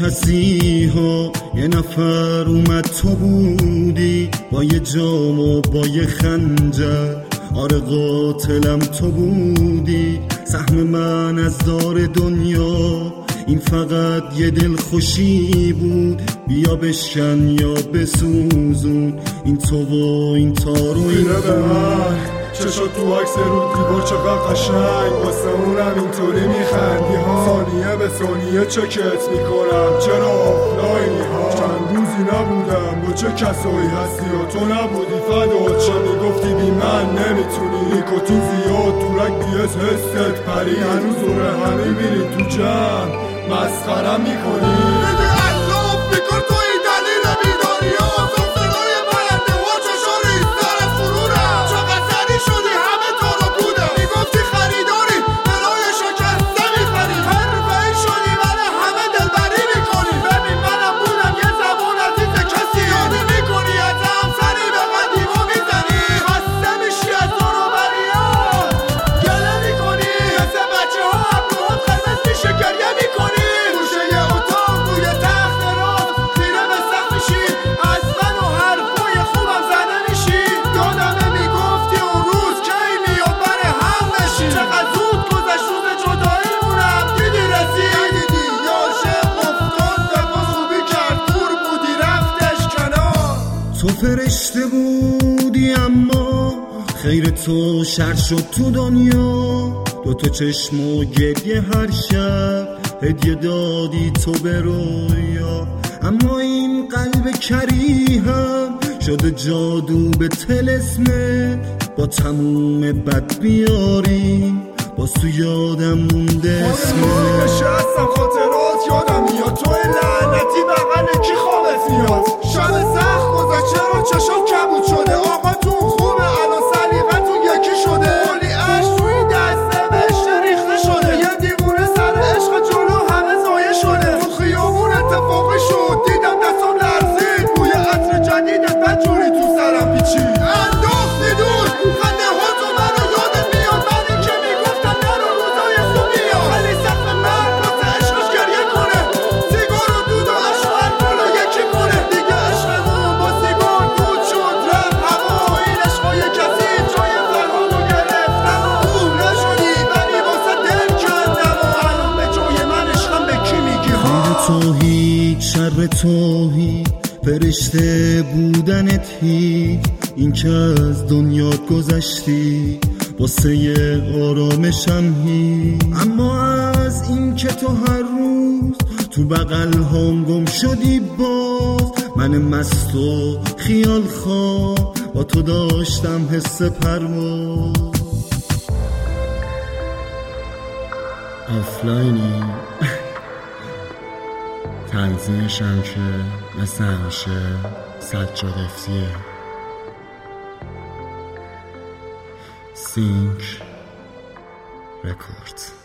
مسیحا یه نفر اومد تو بودی، با یه جام و با یه خنجر. آره قاتلم تو بودی، سهم من از دار دنیا این فقط یه دل خوشی بود. بیا بشکن یا بسوزون این تو و این تار و این خون. چشات تو عکس رو دیوار چقدر قشنگ، واسه اونم اینطوری میخندی ها. ثانیه به ثانیه چکت میکنم، چرا آفلاینی ها. چند روزی نبودم با چه کسایی هستی و تو نبودی فدا. چه میگفتی بی من نمیتونی، نیکوتین زیاد تو رگ دیت حست پری. هنوز دوره همه میری تو جمع مسخرم میکنی. تو فرشته بودی اما خیر تو شر شد تو دنیا. دو تا چشم و گریه هر شب هدیه دادی تو به رویا. اما این قلب کریهم شده جادو به طلسمت. با تموم بد بیاری باز تو یادم مونده اسمت. نشستم خاطرات یادم میاد، تو لعنتی بغل کی خوابت میاد. شب سخت گذشت چرا چشام کبود شده. آقا تو خوبه الان سلیقتون یکی شده. کلی عشق توی دسته بهش ریخته شده. یه دیوونه سر عشق جلو همه زایه شده. تو خیابون اتفاقی شد دیدم دستم لرزید. بوی عطر جدیدت بدجوری تو سرم پیچید. انداختی دور خنده ها تو منو یادت میاد. منی که میگفتم نرو روزای خوب میاد. ولی سقف مرد واسه عشقش گریه کنه. سیگار و دود و عشق الکل یکی کنه. دیگه عشقمون با سیگار دود شد رفت هوا. این عشقای کسی جای فرهادو گرفتم. خوب نشدی ولی واسه دل کندم. و الان به جای من عشقم به کی میگی ها. خیر تو هیچ شر تو هیچ فرشته بودنت هیچ. این که از دنیا گذشتی واسه آرامشم هیچ. اما از این که تو هر روز تو بغل هم گم شدی باز. من مست و خیال خواه با تو داشتم حس پرواز. آفلاینی تنظیمشم که مثل همیشه سجاد افتیه. سینک رکورد.